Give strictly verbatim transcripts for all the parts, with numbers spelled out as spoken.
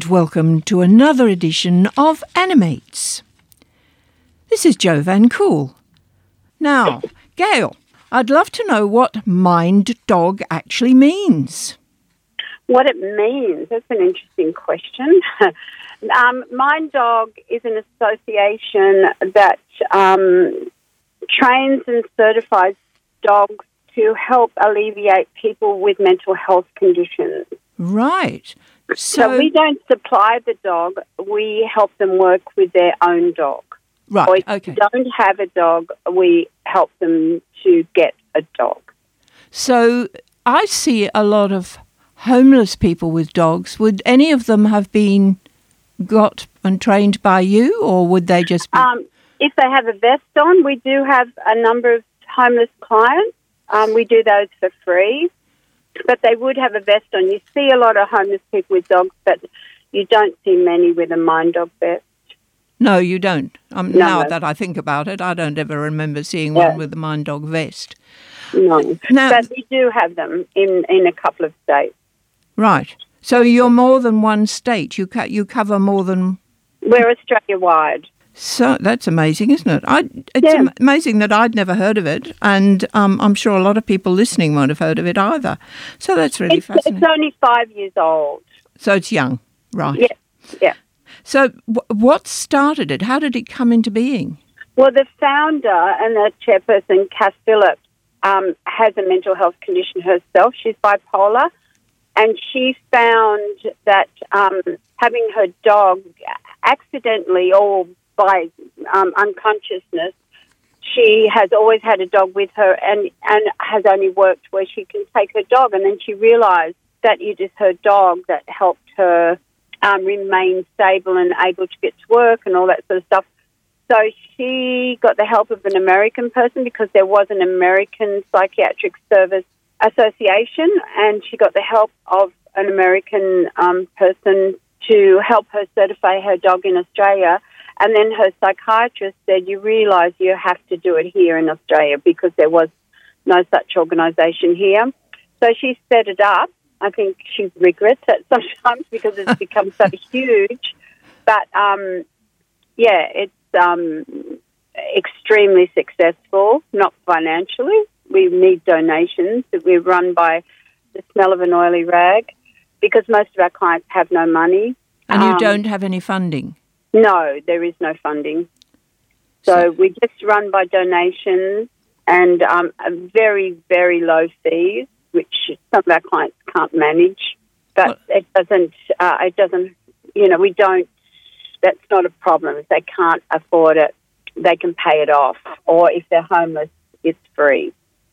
welcome to another edition of Animates. This is Jo Van Cool. Now, Gail, I'd love to know what Mind Dog actually means. What it means? That's an interesting question. um, Mind Dog is an association that um, trains and certifies dogs to help alleviate people with mental health conditions. Right. So, So, we don't supply the dog, we help them work with their own dog. right, Or if okay. they don't have a dog, we help them to get a dog. So I see a lot of homeless people with dogs. Would any of them have been got and trained by you, or would they just be... Um, if they have a vest on, we do have a number of homeless clients. Um, we do those for free, but they would have a vest on. You see a lot of homeless people with dogs, but you don't see many with a Mind Dog vest. No, you don't. Um, No. Now that I think about it, I don't ever remember seeing Yeah. one with a Mind Dog vest. No. Now- But we do have them in, in a couple of states. Right. So you're more than one state. You co- you cover more than... We're Australia-wide. So that's amazing, isn't it? I, it's Yeah. am- amazing that I'd never heard of it, and um, I'm sure a lot of people listening won't have heard of it either. So that's really It's, fascinating. it's only five years old. So it's young, right? Yeah, yeah. So w- what started it? How did it come into being? Well, the founder and the chairperson, Cass Phillips, um, has a mental health condition herself. She's bipolar, and she found that um, having her dog accidentally or by um, unconsciousness, she has always had a dog with her and, and has only worked where she can take her dog. And then she realised that it is her dog that helped her um, remain stable and able to get to work and all that sort of stuff. So she got the help of an American person because there was an American Psychiatric Service Association, and she got the help of an American um, person to help her certify her dog in Australia. And then her psychiatrist said, you realise you have to do it here in Australia because there was no such organisation here. So she set it up. I think she regrets it sometimes because it's become so huge. But, um, yeah, it's um, extremely successful, not financially. We need donations. We're run by the smell of an oily rag because most of our clients have no money. And you Um, don't have any funding? No, there is no funding. So, So- we just run by donations and um, a very, very low fees, which some of our clients can't manage. But Well- it doesn't, uh, it doesn't, you know, we don't, that's not a problem. If they can't afford it, they can pay it off. Or if they're homeless, it's free.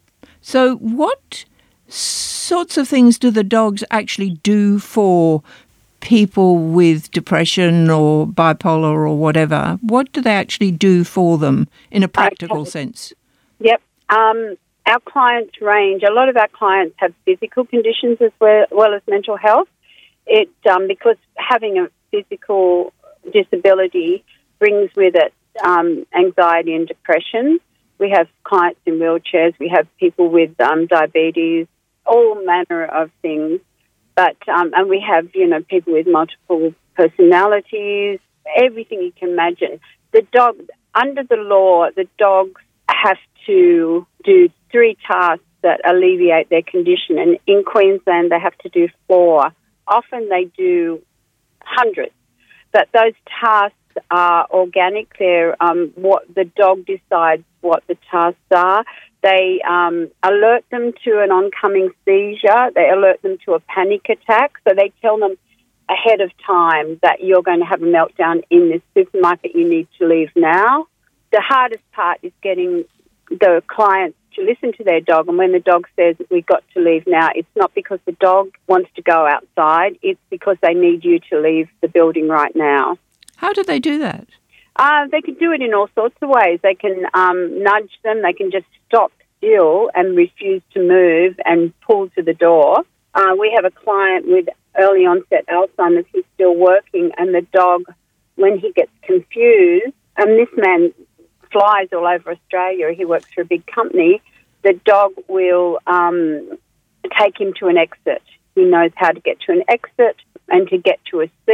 So what sorts of things do the dogs actually do for people with depression or bipolar or whatever? What do they actually do for them in a practical Okay. sense? Yep. Um, our clients range. A lot of our clients have physical conditions as well, well as mental health. It um, because having a physical disability brings with it um, anxiety and depression. We have clients in wheelchairs. We have people with um, diabetes, all manner of things. But um, and we have, you know, people with multiple personalities, everything you can imagine. The dog, under the law, the dogs have to do three tasks that alleviate their condition. And in Queensland, they have to do four. Often they do hundreds. But those tasks are organic. They're um, what the dog decides what the tasks are. They um, alert them to an oncoming seizure. They alert them to a panic attack. So they tell them ahead of time that you're going to have a meltdown in this supermarket. You need to leave now. The hardest part is getting the clients to listen to their dog. And when the dog says, we've got to leave now, it's not because the dog wants to go outside. It's because they need you to leave the building right now. How do they do that? Uh, they can do it in all sorts of ways. They can um, nudge them. They can just stop still and refuse to move and pull to the door. Uh, we have a client with early onset Alzheimer's who's still working, and the dog, when he gets confused, and this man flies all over Australia, he works for a big company, the dog will um, take him to an exit. He knows how to get to an exit and to get to a seat.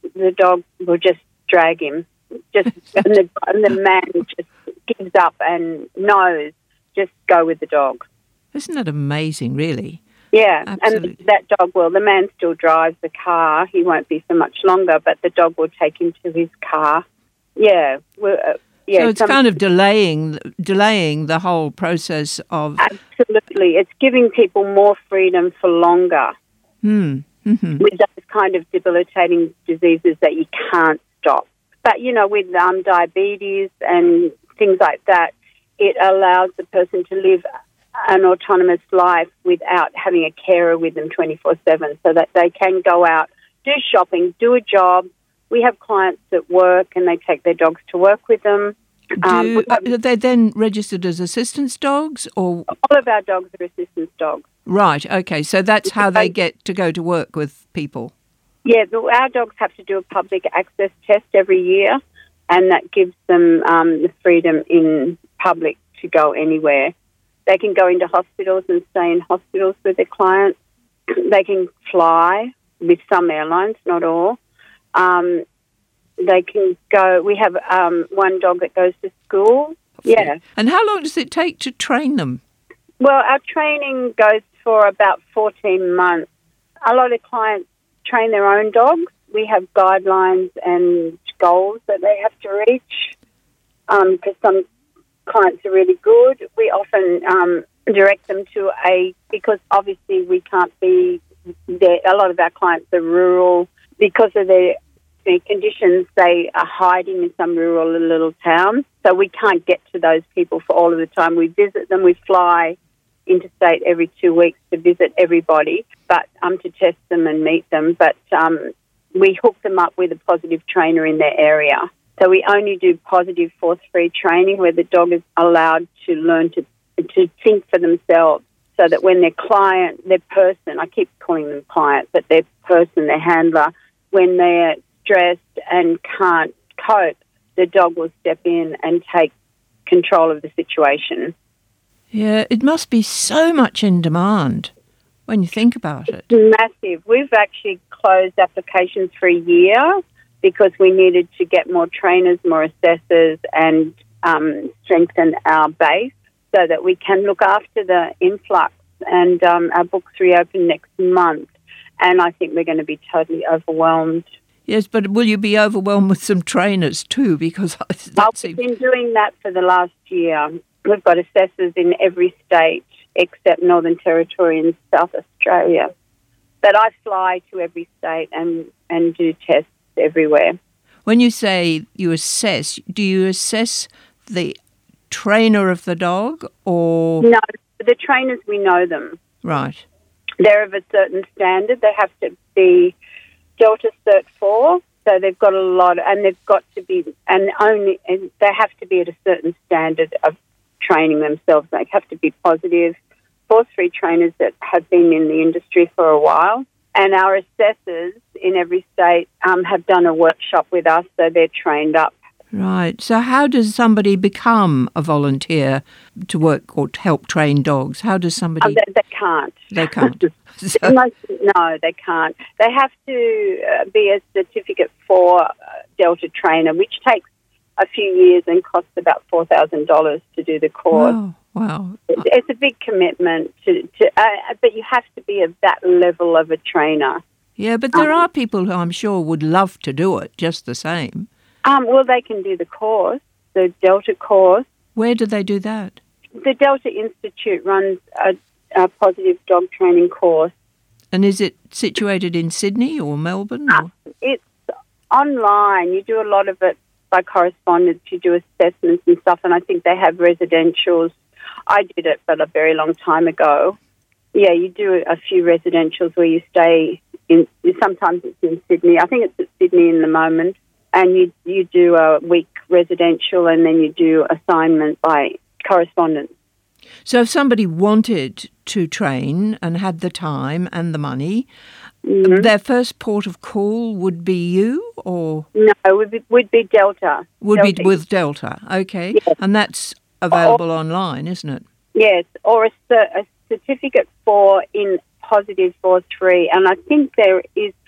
the dog will just drag him. Just and the, and the man just gives up and knows, just go with the dog. Isn't that amazing, really? Yeah, Absolutely. And that dog will, the man still drives the car. He won't be for much longer, but the dog will take him to his car. Yeah. We're, uh, yeah so it's some, kind of delaying delaying the whole process of... Absolutely. It's giving people more freedom for longer Hmm. Mm-hmm. with those kind of debilitating diseases that you can't stop. But, you know, with um, diabetes and things like that, it allows the person to live an autonomous life without having a carer with them twenty-four seven, so that they can go out, do shopping, do a job. We have clients that work and they take their dogs to work with them. Um, Do, have, are they then registered as assistance dogs? Or all of our dogs are assistance dogs. Right, okay, so that's how they get to go to work with people. Yeah, but our dogs have to do a public access test every year, and that gives them um, the freedom in public to go anywhere. They can go into hospitals and stay in hospitals with their clients. They can fly with some airlines, not all. Um, they can go... We have um, one dog that goes to school. Yeah. And how long does it take to train them? Well, our training goes for about fourteen months. A lot of clients train their own dogs. We have guidelines and goals that they have to reach because um, some clients are really good. We often um, direct them to a, because obviously we can't be there. A lot of our clients are rural. Because of their, their conditions, they are hiding in some rural little towns. So we can't get to those people for all of the time. We visit them, we fly interstate every two weeks to visit everybody, but um, to test them and meet them. But um, we hook them up with a positive trainer in their area. So we only do positive force-free training where the dog is allowed to learn to to think for themselves, so that when their client, their person, I keep calling them client, but their person, their handler, when they're stressed and can't cope, the dog will step in and take control of the situation. Yeah, it must be so much in demand when you think about it. It's massive. We've actually closed applications for a year because we needed to get more trainers, more assessors, and um, strengthen our base so that we can look after the influx. And um, our books reopen next month, and I think we're going to be totally overwhelmed. Yes, but will you be overwhelmed with some trainers too? Because that I've seems... been doing that for the last year. We've got assessors in every state except Northern Territory and South Australia. But I fly to every state and, and do tests everywhere. When you say you assess, do you assess the trainer of the dog or... No, the trainers, we know them. Right. They're of a certain standard. They have to be Delta Cert four, so they've got a lot, and they've got to be, and only, and they have to be at a certain standard of training themselves. They have to be positive, force-free trainers that have been in the industry for a while. And our assessors in every state um, have done a workshop with us, so they're trained up. Right. So how does somebody become a volunteer to work or to help train dogs? How does somebody... Oh, they, they can't. They can't. So... Most, no, they can't. They have to uh, be a certificate for uh, Delta trainer, which takes a few years and costs about four thousand dollars to do the course. Wow. Wow. It, it's a big commitment, to, to uh, but you have to be at that level of a trainer. Yeah, but there um, are people who I'm sure would love to do it just the same. Um, well, they can do the course, the Delta course. Where do they do that? The Delta Institute runs a, a positive dog training course. And is it situated in Sydney or Melbourne? Or? Uh, it's online. You do a lot of it by correspondence. You do assessments and stuff, and I think they have residentials. I did it, but a very long time ago. Yeah, you do a few residentials where you stay in. Sometimes it's in Sydney. I think it's at Sydney in the moment. And you you do a week residential, and then you do assignment by correspondence. So if somebody wanted to train and had the time and the money, mm-hmm. their first port of call would be you, or no, it would be, would be Delta. Would Delta. be with Delta, okay, yes. And that's available or, online, isn't it? Yes, or a, a certificate for in positive force free, and I think there is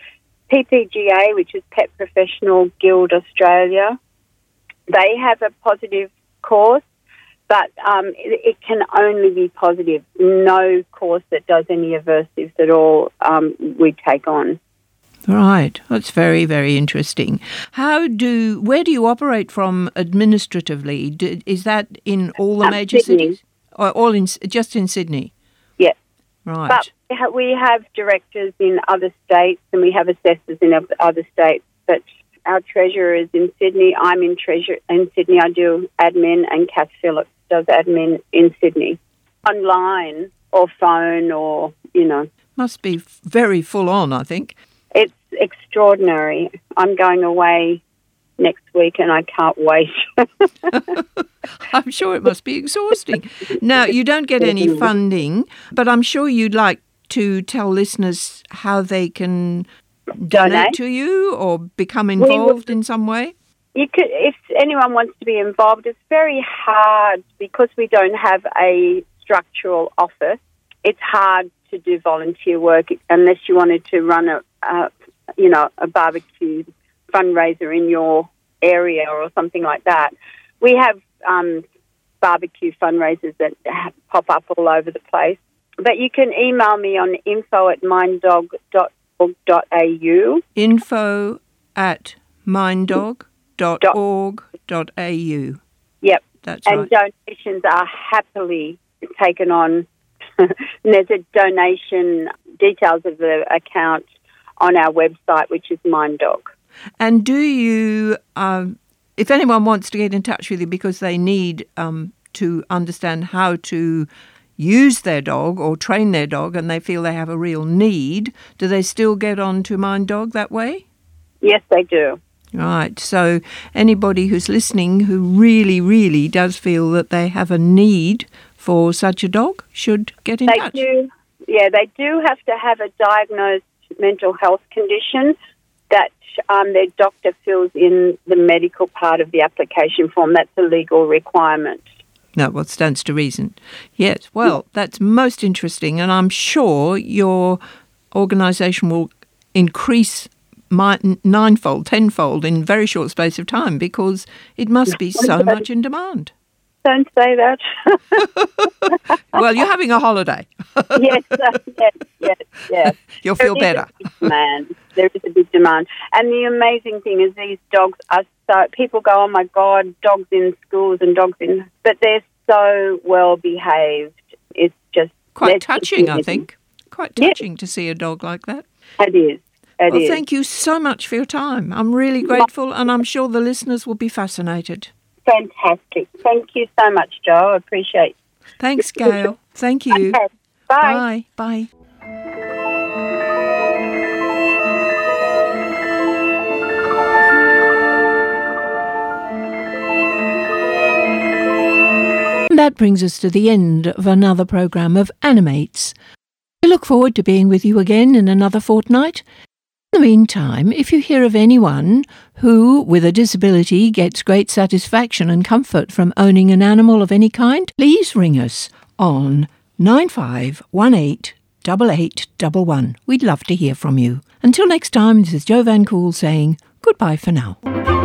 P P G A, which is Pet Professional Guild Australia, they have a positive course, but um, it, it can only be positive. No course that does any aversives at all um, we take on. Right. That's very, very interesting. How do, where do you operate from administratively? Do, is that in all the Um, major Sydney. cities? Or all in, just in Sydney? Yes. Right. But we ha- we have directors in other states and we have assessors in oth- other states. But our treasurer is in Sydney. I'm in treasure in Sydney. I do admin, and Kath Phillips does admin in Sydney. Online or phone or, you know. Must be f- very full on, I think. It's extraordinary. I'm going away next week and I can't wait. I'm sure it must be exhausting. Now, you don't get any funding, but I'm sure you'd like to tell listeners how they can donate, Donate? to you or become will- involved in some way. You could, if anyone wants to be involved, it's very hard because we don't have a structural office. It's hard to do volunteer work unless you wanted to run a, uh, you know, a barbecue fundraiser in your area or something like that. We have um, barbecue fundraisers that pop up all over the place. But you can email me on info at minddog dot org dot a u. Info at minddog dot org dot a u. Yep. That's and right. donations are happily taken on. And there's a donation, details of the account on our website, which is MindDog. And do you, um, if anyone wants to get in touch with you because they need um, to understand how to use their dog or train their dog and they feel they have a real need, do they still get on to MindDog that way? Yes, they do. Right. So anybody who's listening who really, really does feel that they have a need for such a dog should get in They touch. do. Yeah, they do have to have a diagnosed mental health condition that um, their doctor fills in the medical part of the application form. That's a legal requirement. No, well, it stands to reason. Yes, well, that's most interesting, and I'm sure your organisation will increase my, ninefold, tenfold in a very short space of time because it must be so much in demand. Don't say that. Well, you're having a holiday. yes, uh, yes, yes, yes. You'll feel There is better. a big demand. There is a big demand. And the amazing thing is these dogs are so, people go, oh my God, dogs in schools and dogs in, but they're so well behaved. It's just Quite they're touching, I just- think. Quite Yeah. touching to see a dog like that. It is. It Well, is. thank you so much for your time. I'm really grateful, and I'm sure the listeners will be fascinated. Fantastic. Thank you so much, Joe. I appreciate it. Thanks, Gail. Thank you. Okay. Bye. Bye. Bye. That brings us to the end of another program of Animates. We look forward to being with you again in another fortnight. In the meantime, if you hear of anyone who, with a disability, gets great satisfaction and comfort from owning an animal of any kind, please ring us on nine five one eight eight eight one one. We'd love to hear from you. Until next time, this is Jo Van Cool saying goodbye for now.